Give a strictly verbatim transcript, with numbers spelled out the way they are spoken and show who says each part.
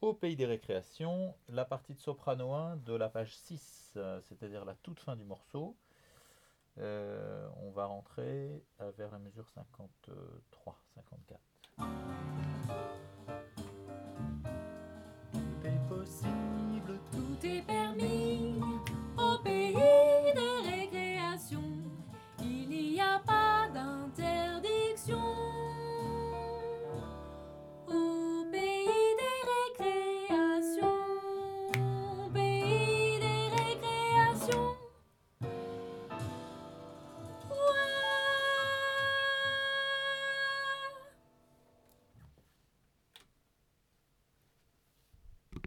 Speaker 1: Au pays des récréations, la partie de soprano un de la page six, euh, c'est-à-dire la toute fin du morceau. Euh, on va rentrer euh, vers la mesure cinquante-trois, cinquante-quatre. Tout est possible, tout est permis.